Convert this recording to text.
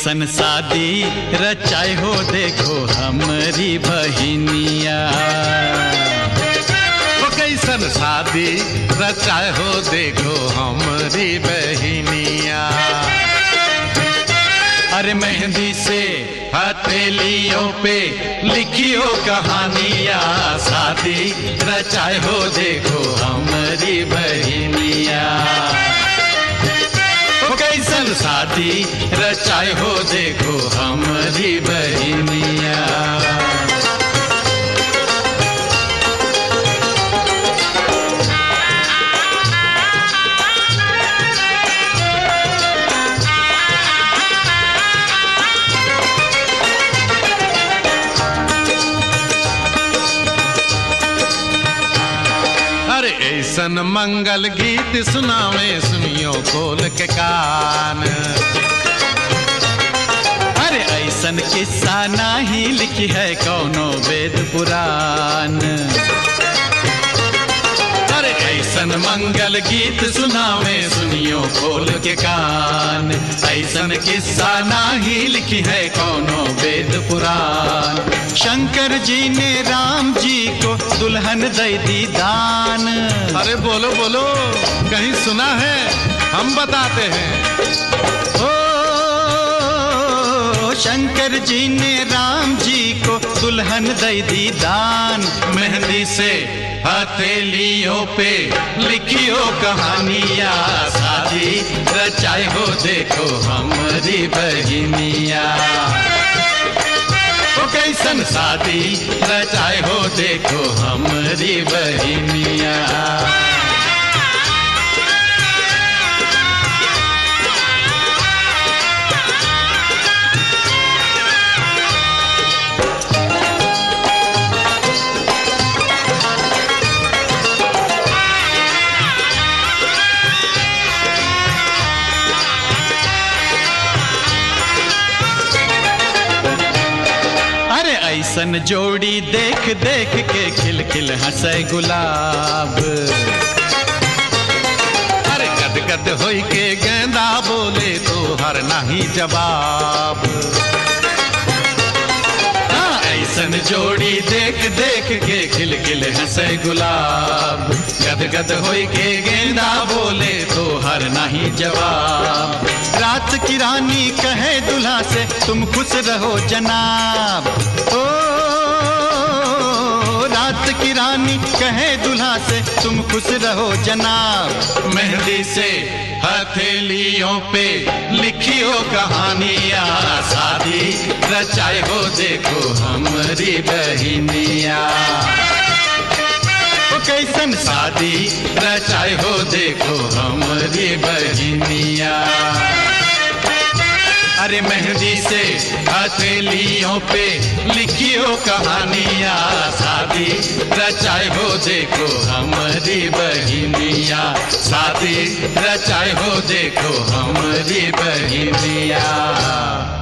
कैसन शादी रचाए हो देखो हमारी बहिनिया। ओ कैसन शादी रचाए हो देखो हमारी बहिनिया। अरे मेहंदी से हथेलियों पे लिखियो कहानियाँ, शादी रचाए हो देखो हमारी बहिनिया। कैसन शादी रचाए हो देखो हमारी बहिनिया। अरे ऐसन मंगल गीत सुनावे सुनियो खोल के कान। अरे ऐसन किस्सा नाही लिखी है कौनो वेद पुराण। अरे ऐसन मंगल गीत सुनावे सुनियो खोल के कान। ऐसन किस्सा नाही लिखी है कौनो वेद पुराण। शंकर जी ने राम जी को दुल्हन दे दी दान। अरे बोलो बोलो, कहीं सुना है? हम बताते हैं। ओ शंकर जी ने राम जी को दुल्हन दे दी दान। मेहंदी से हथेलियों पे लिखियो कहानियाँ, शादी रचाए हो देखो हमारी बहिनिया। कैसन शादी रचाए हो देखो हमारी बहिनिया। ऐसन जोड़ी देख देख के खिल खिल हंसे गुलाब। अरे गद गद होई के गेंदा बोले तो हर नहीं जवाब। ऐसन जोड़ी देख देख के खिल खिल हंसे गुलाब। गद गद होई के गेंदा बोले तो हर नहीं जवाब। रात की रानी कहे दुल्हा से तुम खुश रहो जनाब। ओ रात की रानी कहे दुल्हा से तुम खुश रहो जनाब। मेहंदी से हथेलियों पे लिखियो कहानियाँ, शादी रचाए हो देखो हमारी बहिनिया। कैसन शादी रचाए हो देखो हमारी बहिनिया। अरे मेहंदी से हथेलियों पे लिखियो कहानियाँ, शादी रचाए हो देखो हमारी बहिनिया। शादी रचाए हो देखो हमारी बहिनिया।